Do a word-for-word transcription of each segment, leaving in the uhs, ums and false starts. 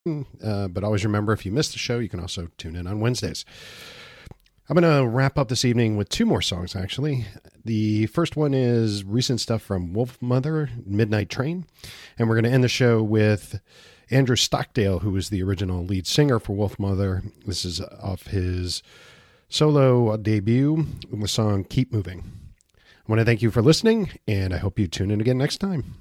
Uh, but always remember, if you missed the show, you can also tune in on Wednesdays. I'm going to wrap up this evening with two more songs, actually. The first one is recent stuff from Wolfmother, Midnight Train. And we're going to end the show with Andrew Stockdale, who was the original lead singer for Wolfmother. This is off his solo debut with the song Keep Moving. I want to thank you for listening, and I hope you tune in again next time.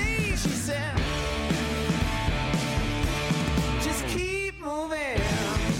Just keep moving.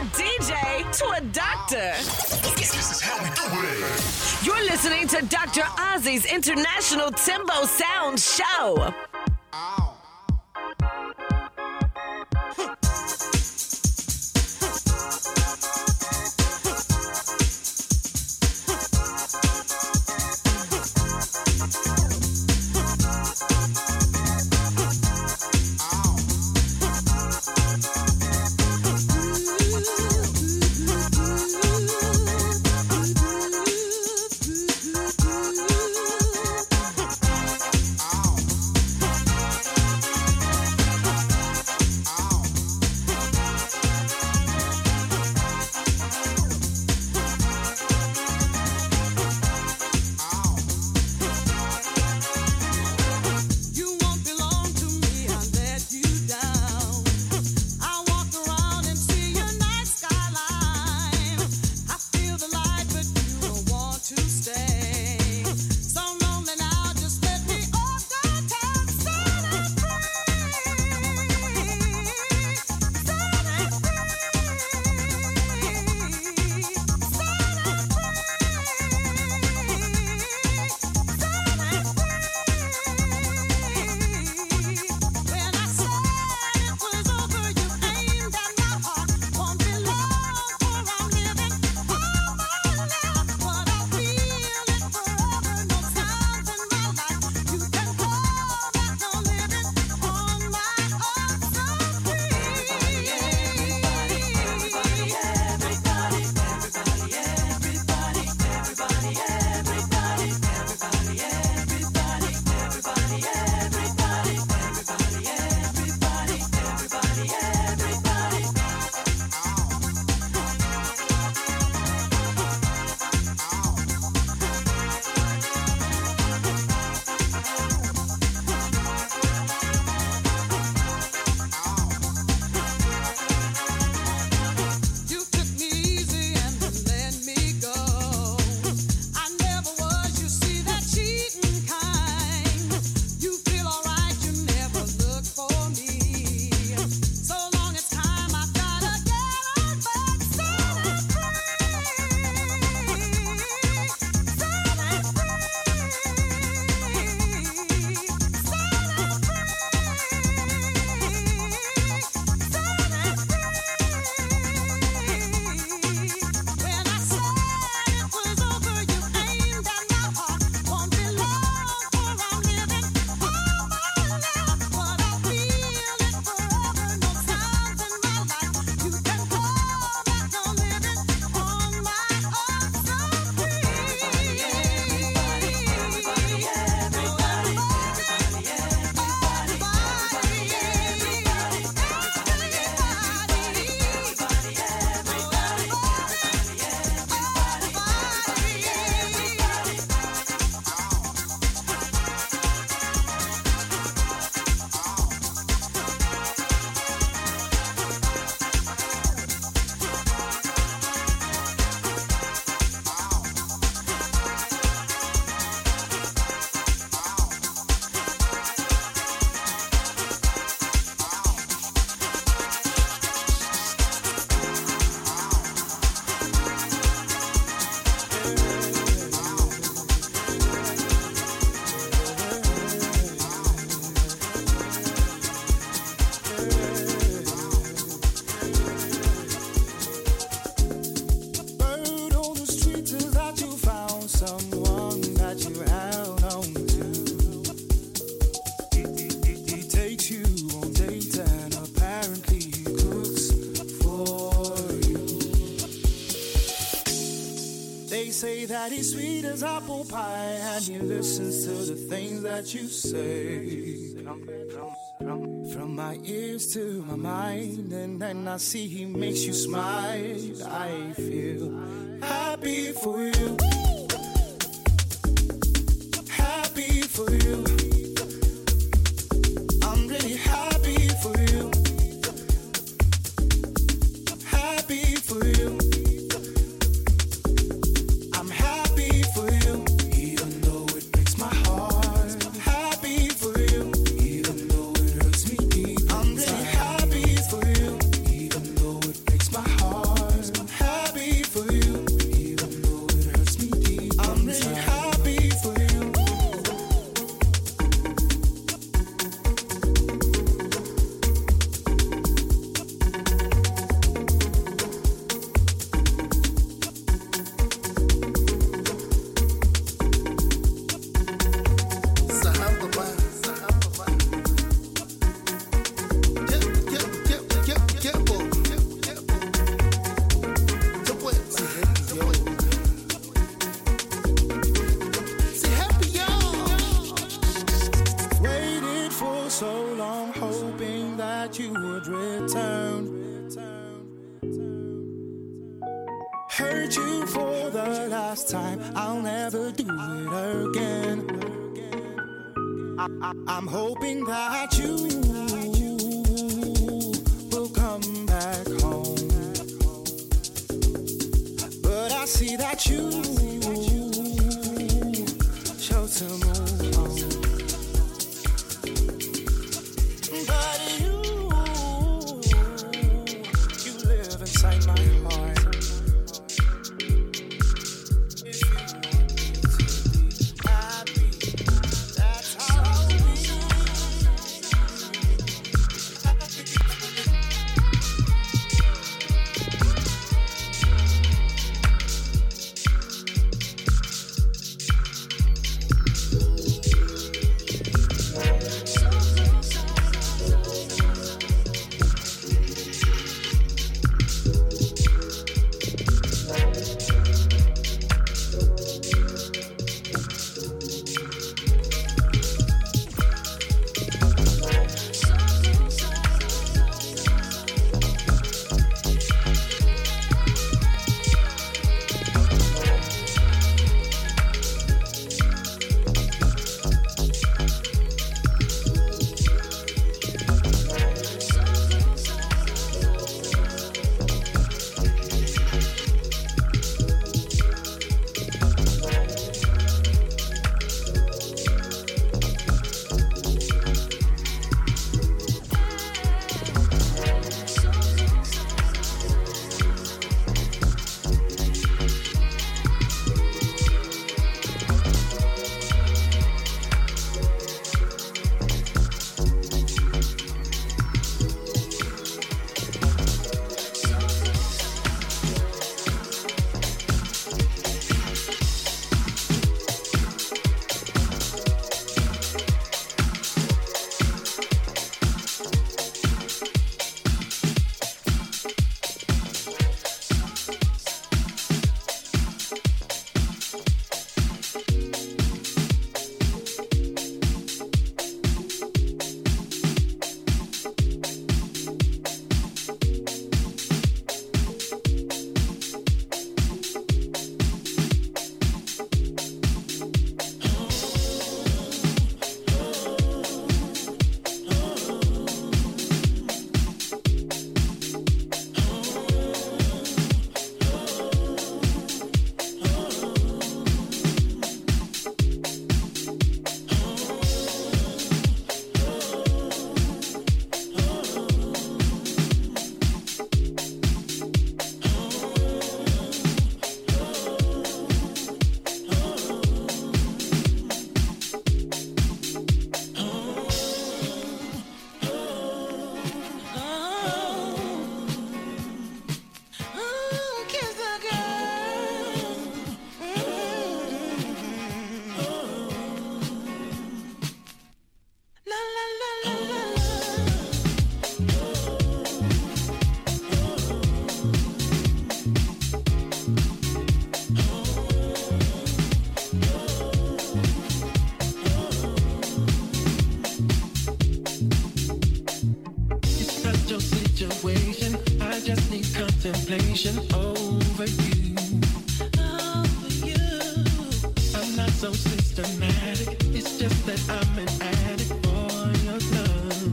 D J to a doctor. This is how we do it. You're listening to Doctor Ozzy's International Timbo Sound Show. Ow. say that he's sweet as apple pie, and he listens to the things that you say. From my ears to my mind, and then I see he makes you smile. I feel happy for you, happy for you. I'm really happy for you, happy for you. I'm happy for you, even though it breaks my heart. Happy for you, even though it hurts me deep. I'm really happy for you, even though it breaks my heart. Hurt you for the last time, I'll never do it again. I, I, I'm hoping that you will come back home, but I see that you chose to move on. But you, you live inside my heart. Contemplation over you, over you. I'm not so systematic. It's just that I'm an addict for your love.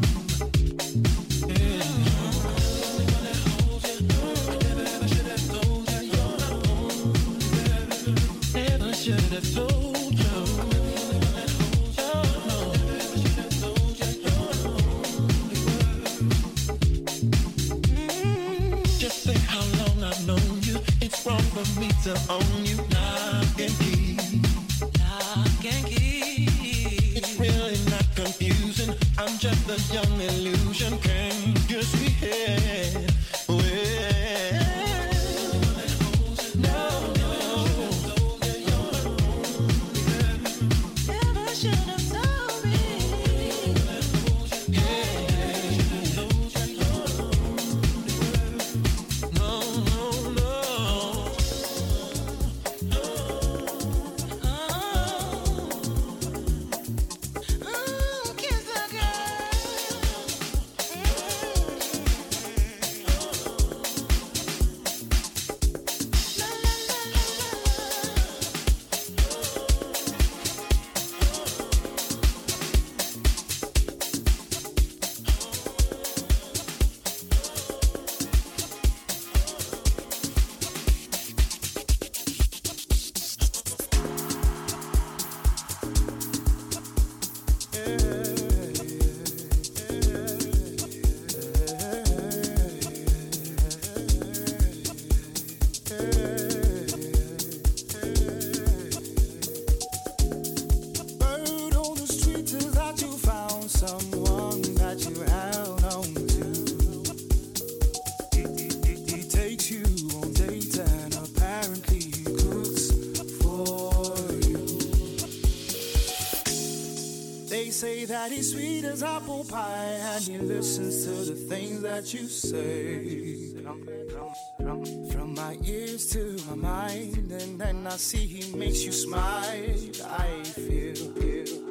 Yeah. I really wanna hold you. I never ever should have told you you're my own. Never should have told you. I really wanna hold you. No, never ever should have told you you're my only word. Just think how long I've known you. It's wrong for me to own you. Lock and key. Lock and key. It's really not confusing. I'm just a young illusion. Can't you see it? Oh, kiss a girl. say that he's sweet as apple pie, and he listens to the things that you say. From my ears to my mind, and then I see he makes you smile. I feel, feel, feel.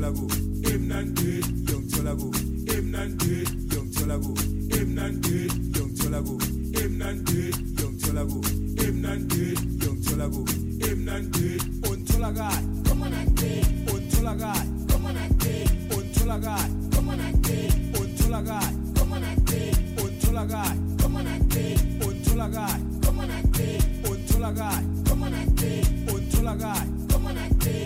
Tolago, him nante, young Tolago, him nante, young Tolago, him nante, young Tolago, him nante, young Tolago, him nante, young Tolago, him nante, on Tolagai, come on ante, on Tolagai, come on ante, on Tolagai, come on ante, on Tolagai, come on ante, on Tolagai, come on ante, on Tolagai, come on ante, on Tolagai, come on ante, on Tolagai, come on ante.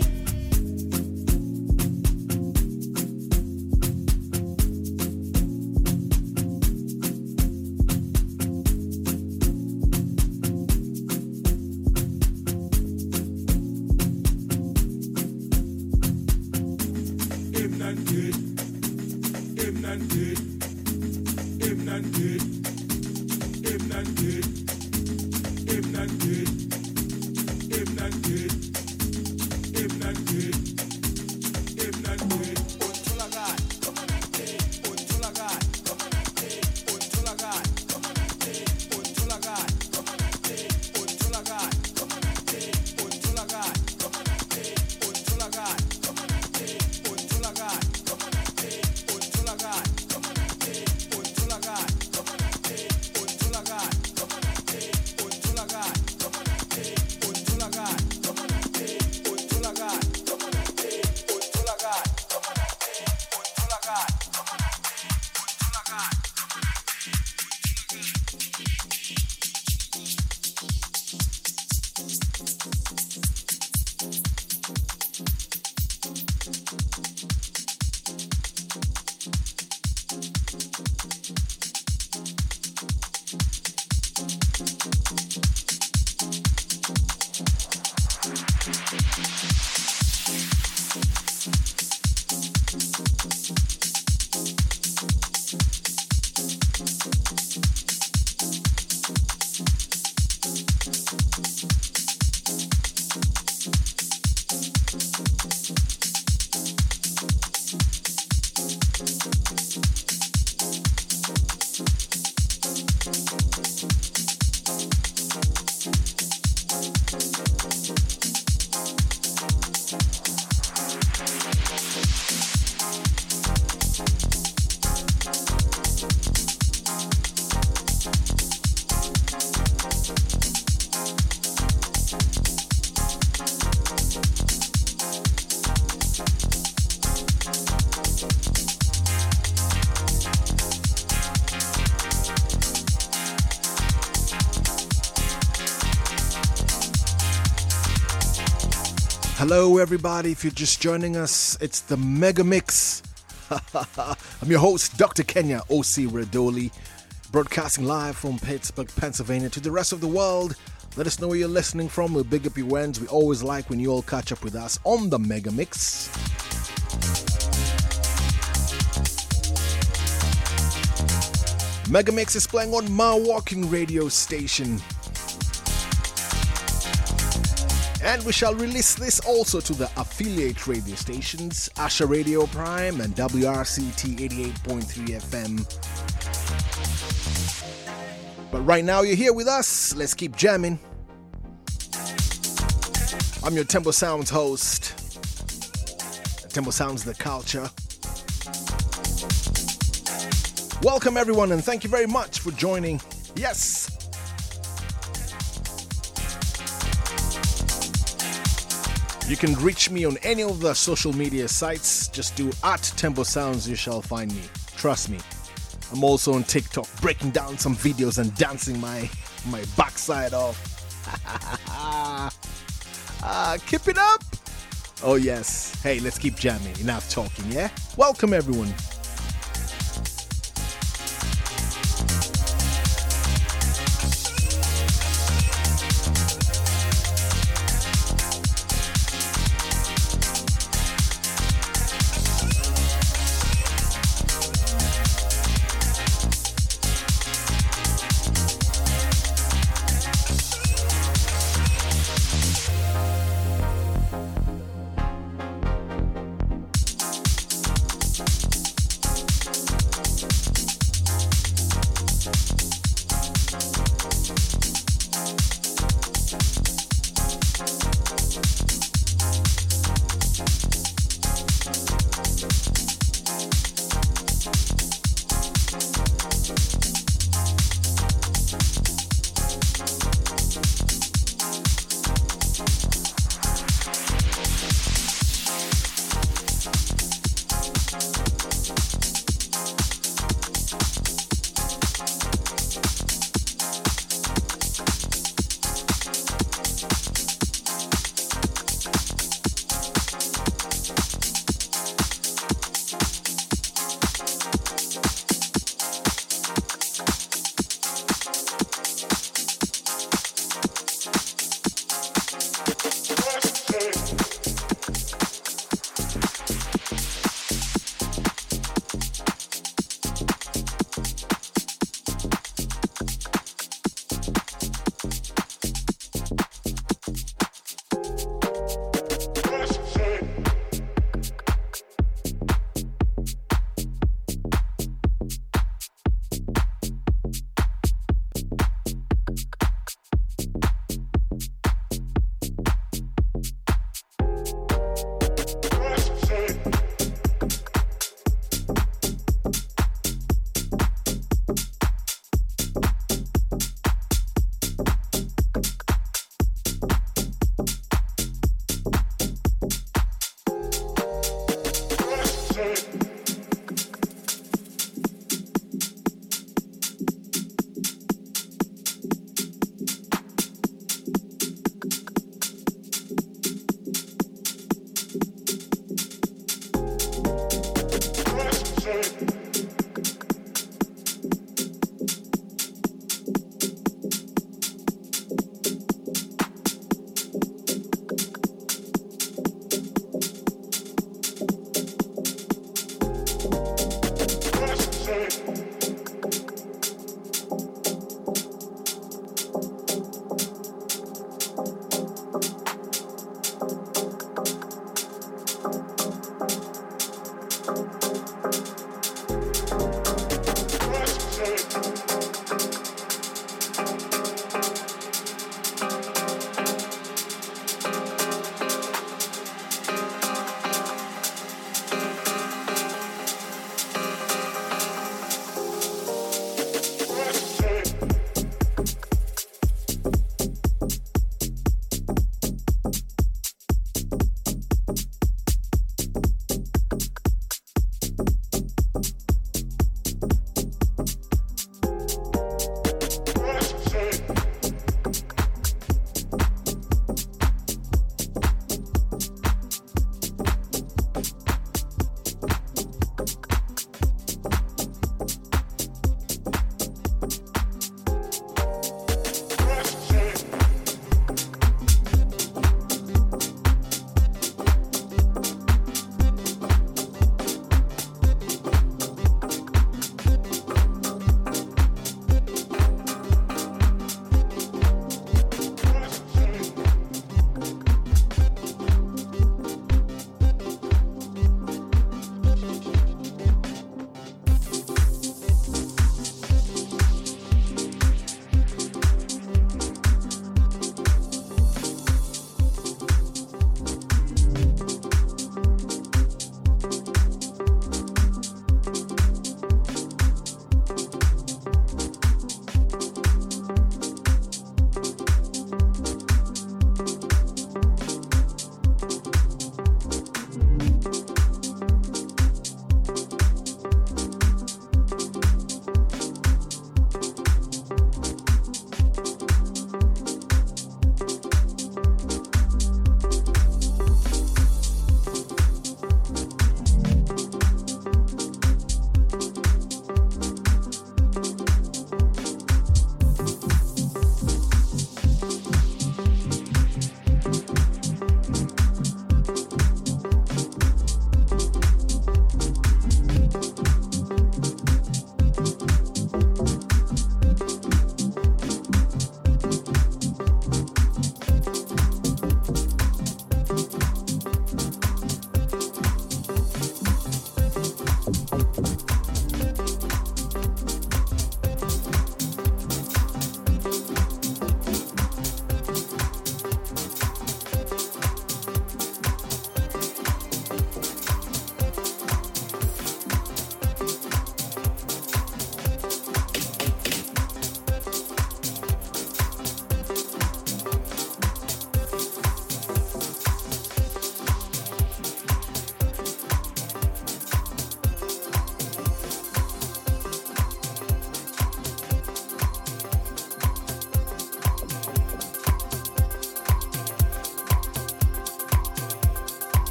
Hello everybody, if you're just joining us, it's the Mega Mix. I'm your host, Doctor Kenya O C Radoli, broadcasting live from Pittsburgh, Pennsylvania to the rest of the world. Let us know where you're listening from. We'll big up your ends. We always like when you all catch up with us on the Mega Mix. Mega Mix is playing on my walking radio station. And we shall release this also to the affiliate radio stations, Asha Radio Prime and W R C T eighty-eight point three F M. But right now you're here with us. Let's keep jamming. I'm your Tempo Sounds host. Tempo Sounds the culture. Welcome everyone and thank you very much for joining. Yes. You can reach me on any of the social media sites. Just do at Tempo Sounds, you shall find me. Trust me. I'm also on TikTok, breaking down some videos and dancing my my backside off. uh, keep it up. Oh yes. Hey, let's keep jamming. Enough talking, yeah? Welcome everyone.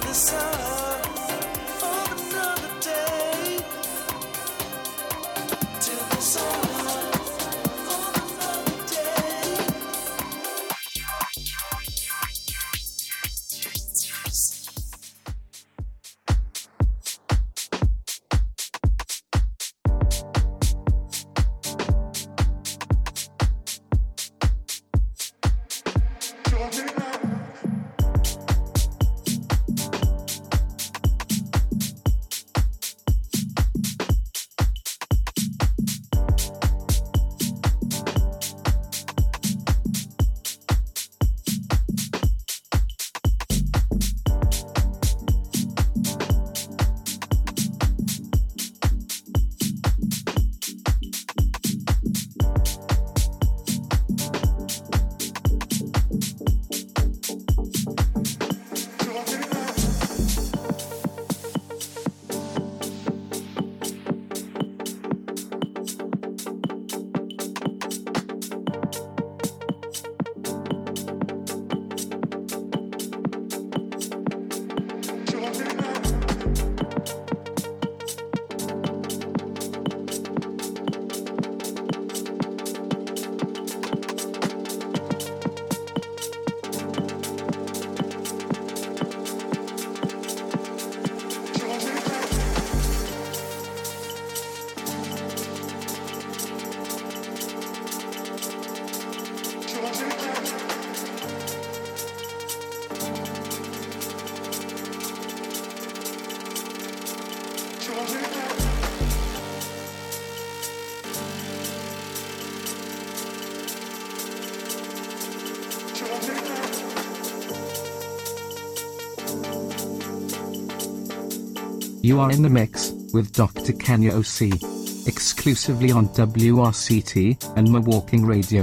the sun of another day. Till the sun of another day. You are in the mix with Doctor Kenya O C, exclusively on W R C T and Milwaukee Radio.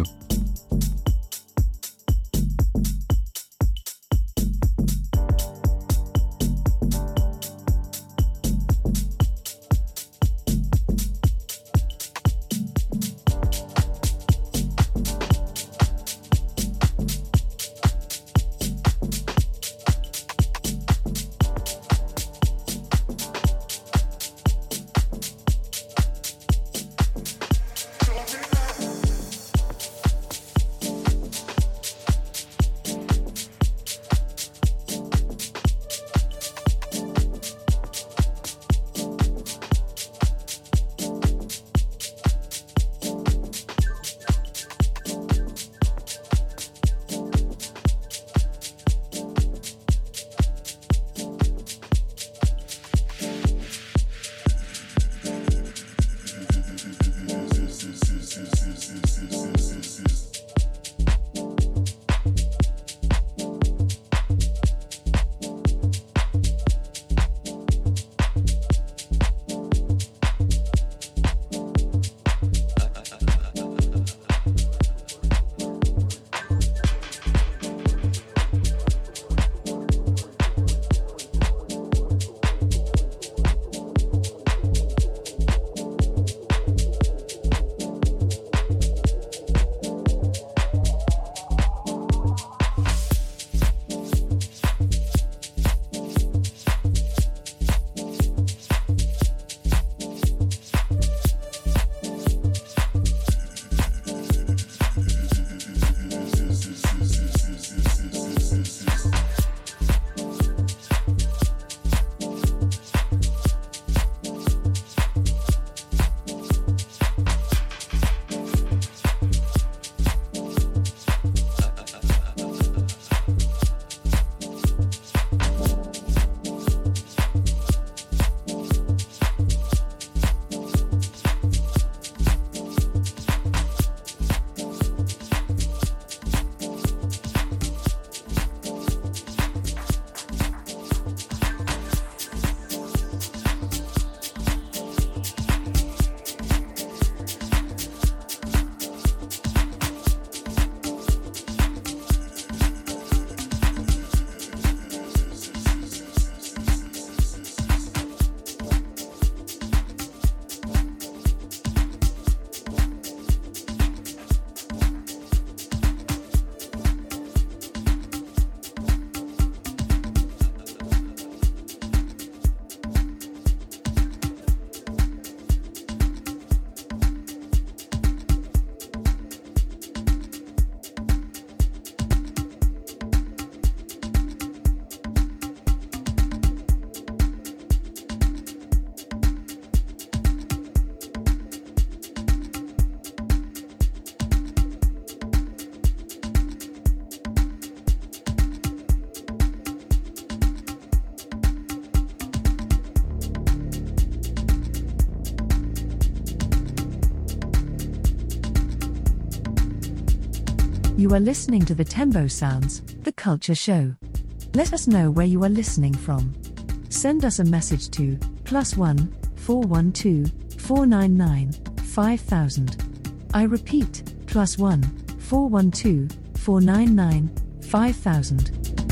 You are listening to the Tembo Sounds, the Culture Show. Let us know where you are listening from. Send us a message to plus one four one two four nine nine five thousand. I repeat, plus one four one two four nine nine five thousand.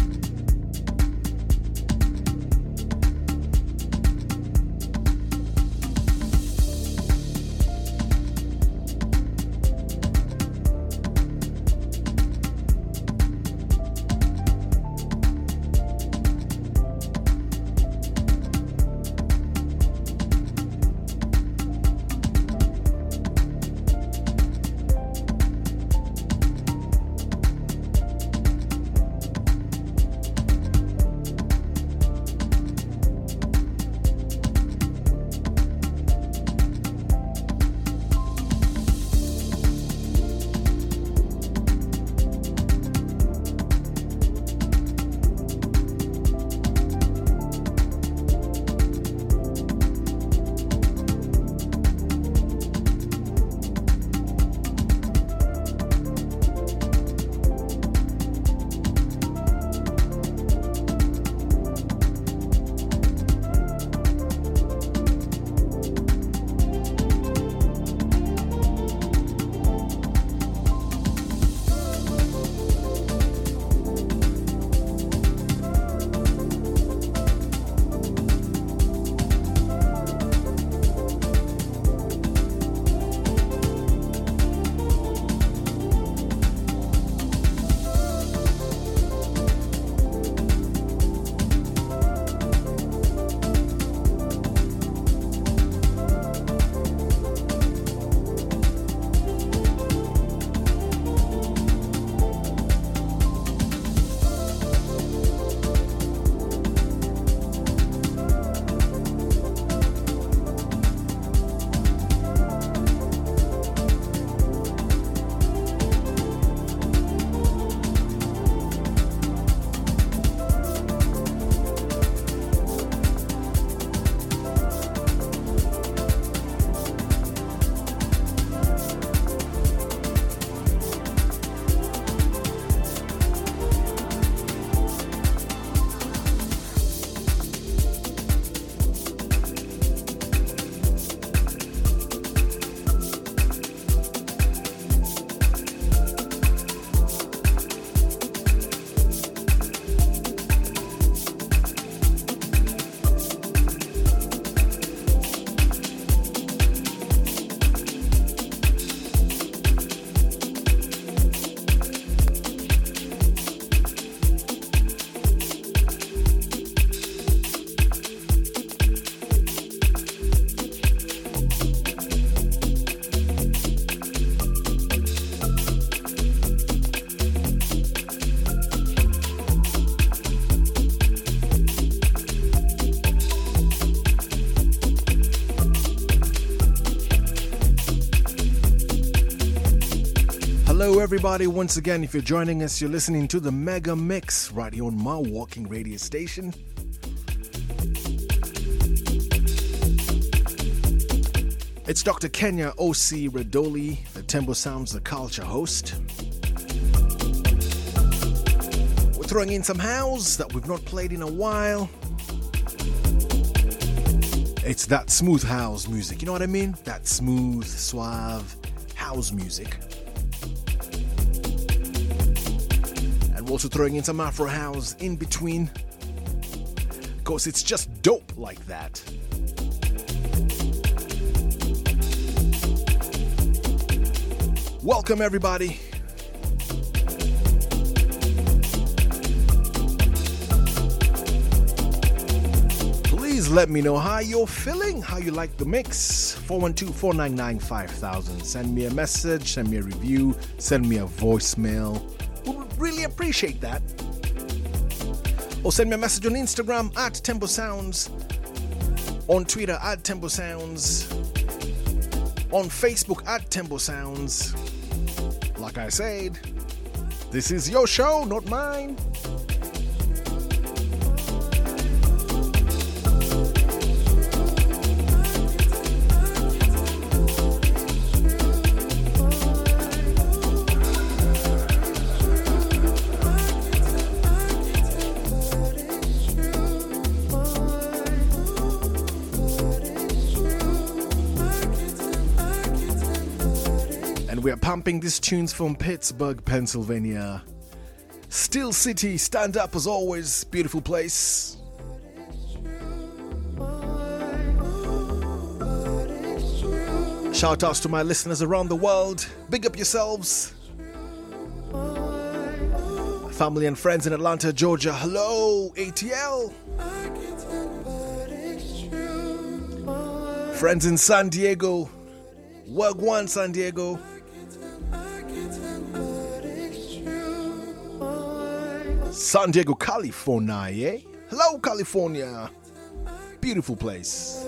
Hello everybody, once again, if you're joining us, you're listening to the Mega Mix right here on my walking radio station. It's Doctor Kenya O C Radoli, the Tembo Sounds the Culture host. We're throwing in some house that we've not played in a while. It's that smooth house music, you know what I mean? That smooth, suave house music. And we're also throwing in some Afro house in between, because it's just dope like that. Welcome everybody. Please let me know how you're feeling, how you like the mix. four one two, four nine nine, five thousand. Send me a message, send me a review, send me a voicemail. We would really appreciate that. Or send me a message on Instagram at Tembo Sounds, on Twitter at Tembo Sounds, on Facebook at Tembo Sounds. Like I said, this is your show, not mine. pumping these tunes from Pittsburgh, Pennsylvania. Steel City, stand up as always, beautiful place. Shout outs to my listeners around the world. Big up yourselves. Family and friends in Atlanta, Georgia. Hello, A T L. Friends in San Diego. Wagwan, San Diego. San Diego, California, eh? Hello, California. Beautiful place.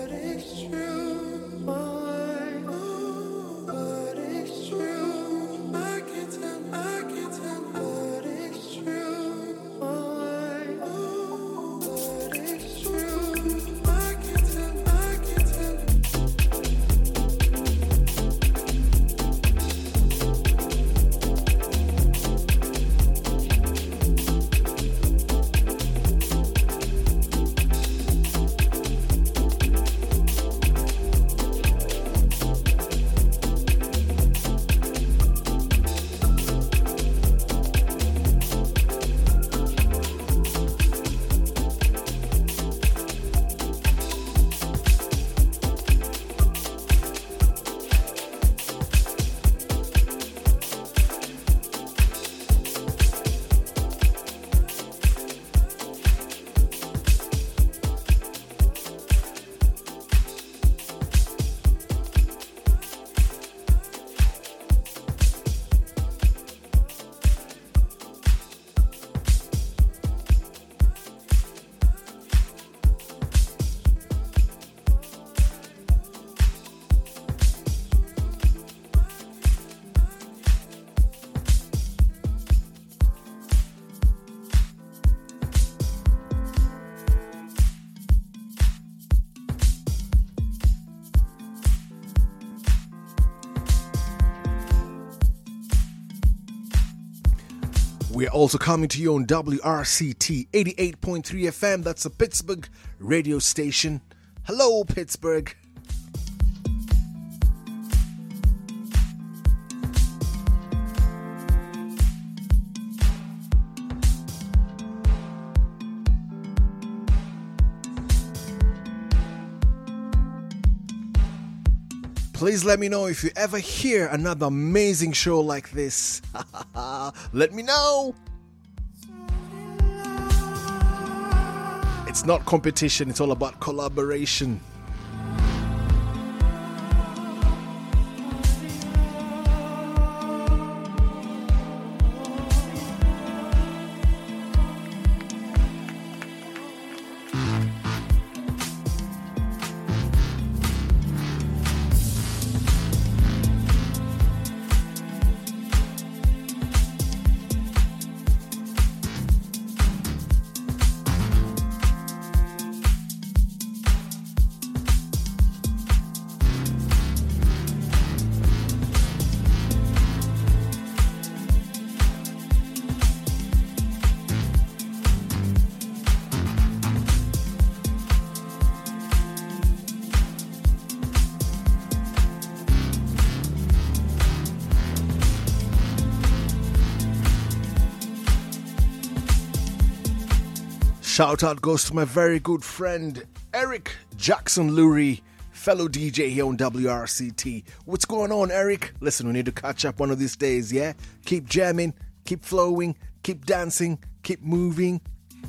We're also coming to you on W R C T eighty-eight point three F M. That's a Pittsburgh radio station. Hello, Pittsburgh. Please let me know if you ever hear another amazing show like this. Let me know. It's not competition, it's all about collaboration. Shout out goes to my very good friend Eric Jackson Lurie, fellow D J here on W R C T. What's going on, Eric? Listen, we need to catch up one of these days, yeah? Keep jamming, keep flowing, keep dancing, keep moving.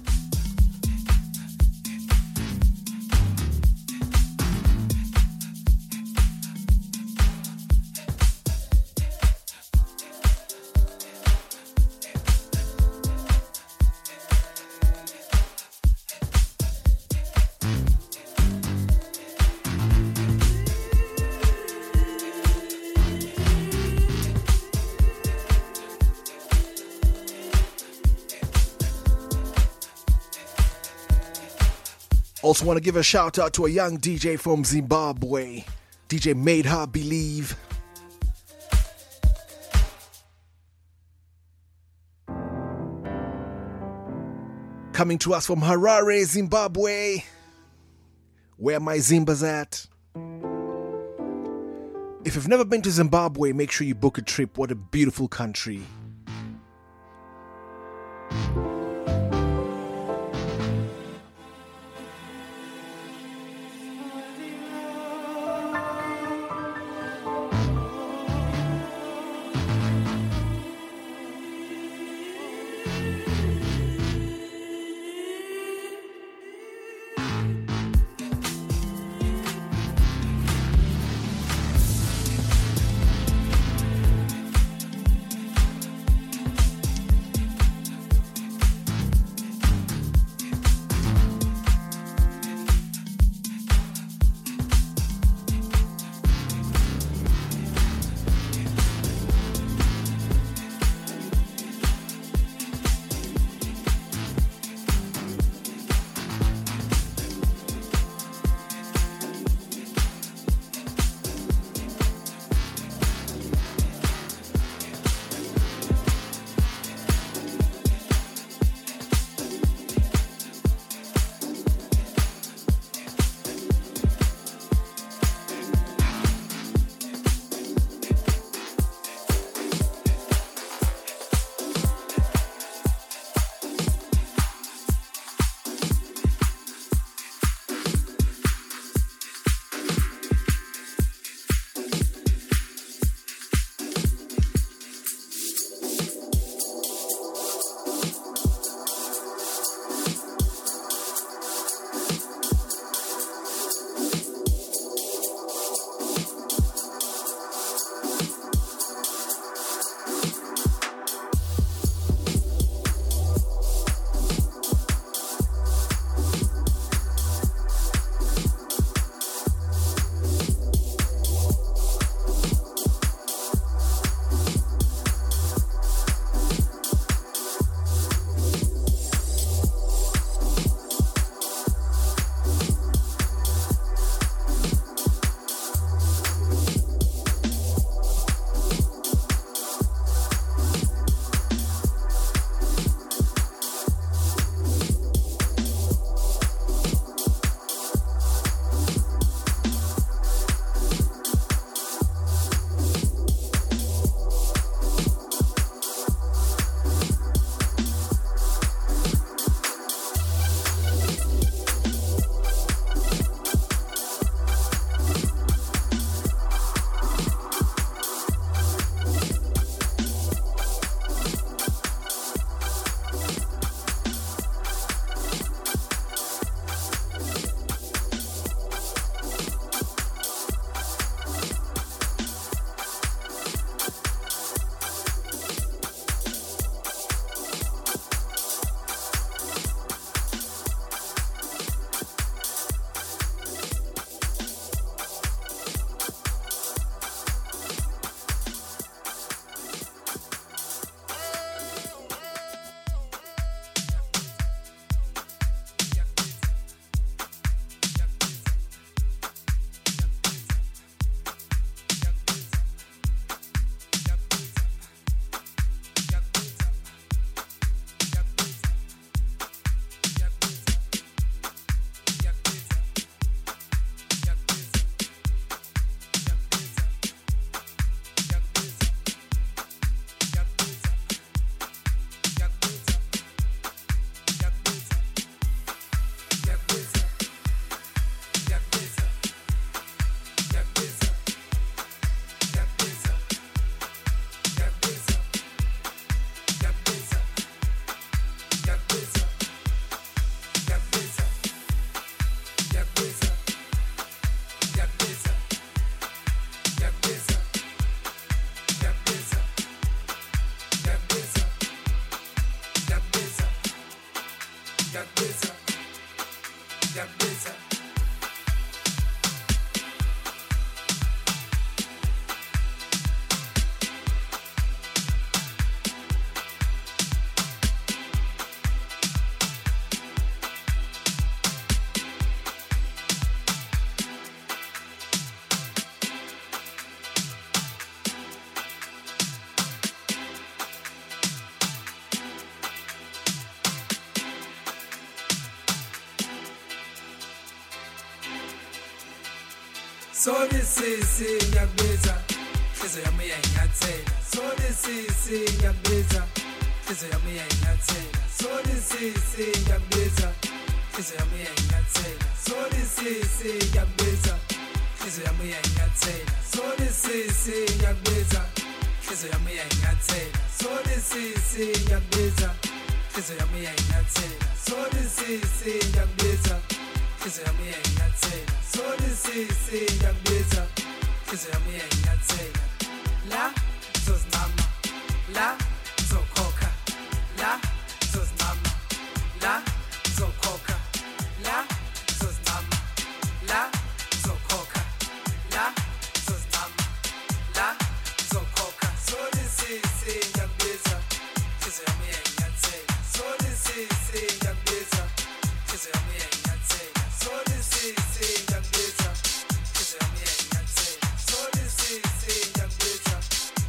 Also want to give a shout out to a young D J from Zimbabwe. D J Made Her Believe. Coming to us from Harare, Zimbabwe. Where my Zimbas at? If you've never been to Zimbabwe, make sure you book a trip. What a beautiful country. Soli sisi ngiyakubiza Hliziyo yami iyanyathela Soli sisi ngiyakubiza Hliziyo yami iyanyathela Soli sisi ngiyakubiza Hliziyo yami iyanyathela Soli sisi ngiyakubiza Hliziyo yami iyanyathela Soli sisi ngiyakubiza Hliziyo yami iyanyathela Soli sisi ngiyakubiza Hliziyo yami iyanyathela Soli sisi ngiyakubiza Hliziyo yami iyanyathela Soli sisi ngiyakubiza Hliziyo yami iyanyathela La zozinama La zokhokha La zozinama La zokhokha La zozinama La zokhokha La zozinama La zokhokha Soli sisi ngiyakubiza Hliziyo yami iyanyathela Soli sisi ngiyakubiza Hliziyo yami iyanyathela Soli sisi ngiyakubiza Hliziyo yami iyanyathela Soli sisi ngiyakubiza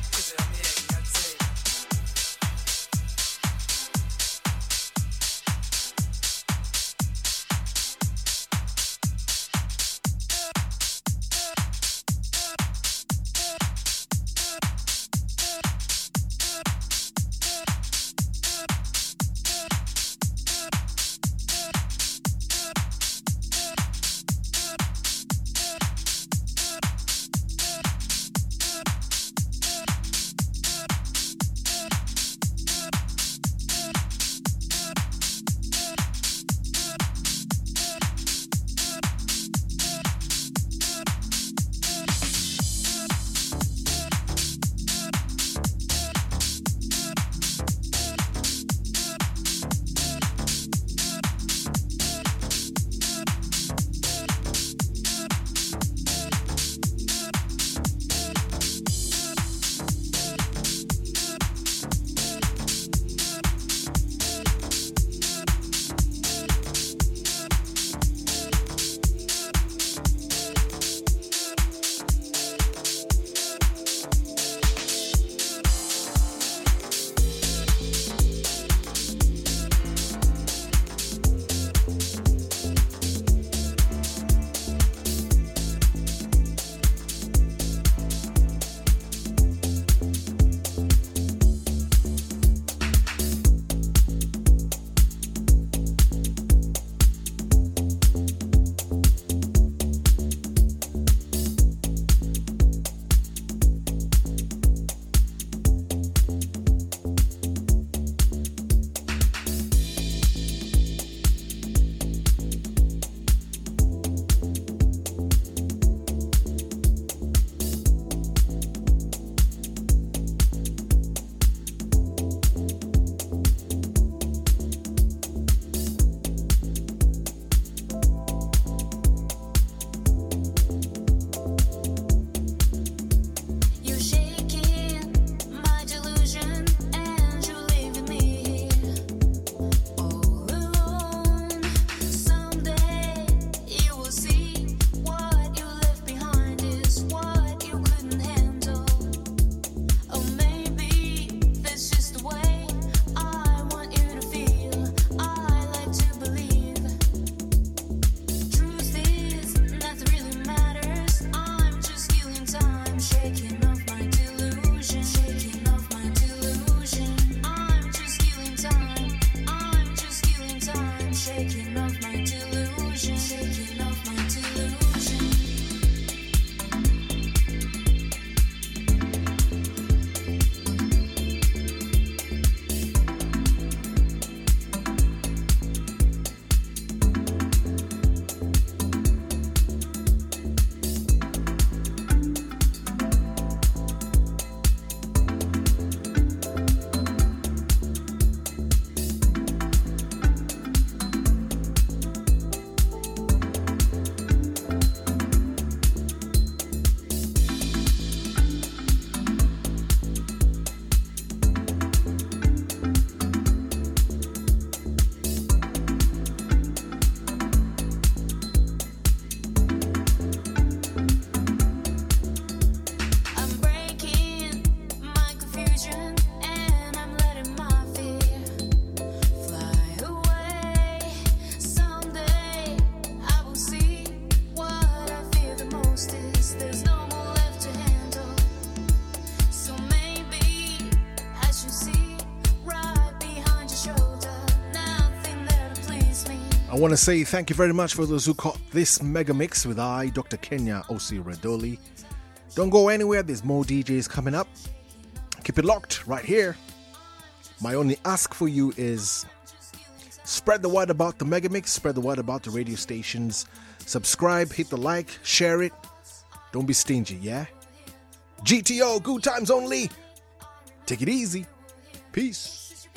I want to say thank you very much for those who caught this mega mix with I, Doctor Kenya O C Radoli. Don't go anywhere, there's more D Js coming up. Keep it locked right here. My only ask for you is spread the word about the mega mix, spread the word about the radio stations, subscribe, hit the like, share it. Don't be stingy, yeah? G T O, good times only. Take it easy. Peace.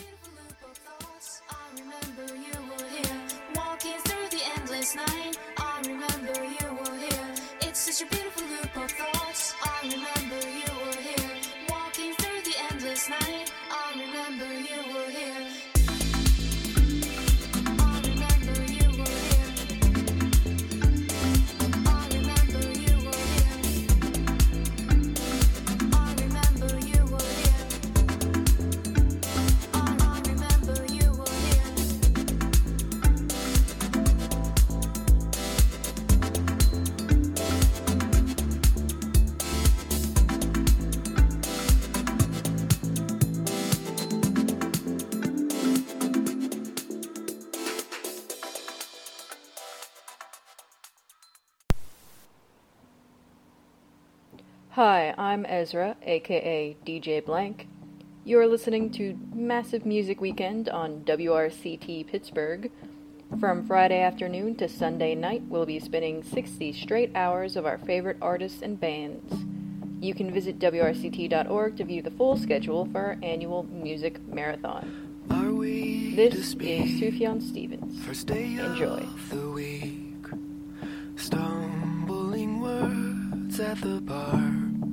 Night, I remember you were here. It's such a beautiful loop of thoughts. I remember you were here. Walking through the endless night, I remember you were here. I remember you were here. I remember you were here. I remember you were here. I remember you were here. Hi, I'm Ezra, aka D J Blank. You're listening to Massive Music Weekend on W R C T Pittsburgh. From Friday afternoon to Sunday night, we'll be spinning sixty straight hours of our favorite artists and bands. You can visit W R C T dot org to view the full schedule for our annual music marathon. This is Sufjan Stevens. Enjoy. The week, stumbling words at the bar.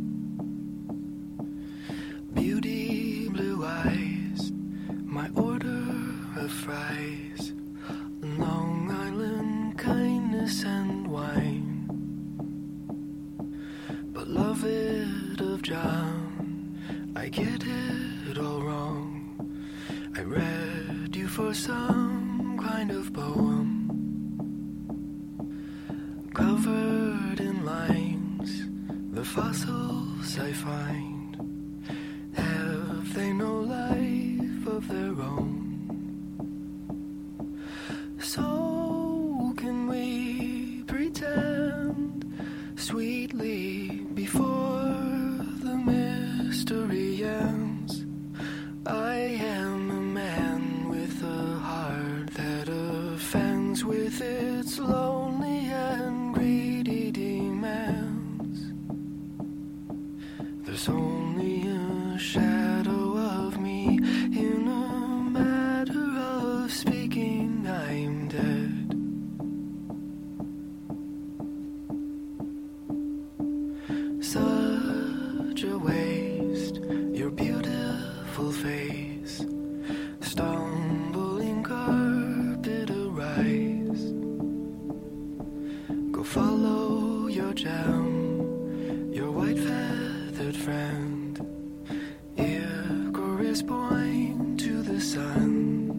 Beauty, blue eyes, my order of fries, Long Island kindness and wine. Beloved of John, I get it all wrong. I read you for some kind of poem, covered in lines, the fossils I find. Have they no life of their own? So can we pretend sweetly before the mystery ends? I am a man with a heart that offends with its lonely and greedy demands. There's only a shadow of me in a matter of speaking. I'm dead. Such a waste, your beautiful face, stumbling carpet arise. Go follow your gem, your white feathered friend. Icarus point to the sun.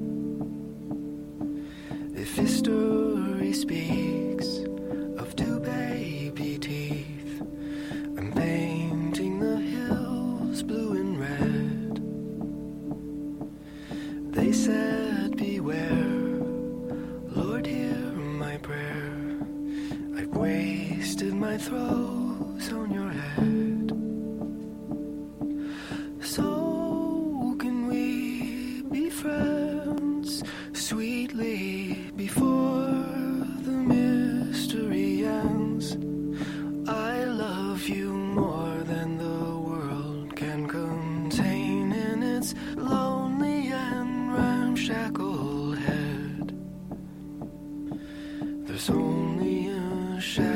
If history speaks of two baby teeth, I'm painting the hills blue and red. They said beware, Lord hear my prayer. I've wasted my throws on your head. So can we be friends sweetly before the mystery ends? I love you more than the world can contain in its lonely and ramshackle head. There's only a shadow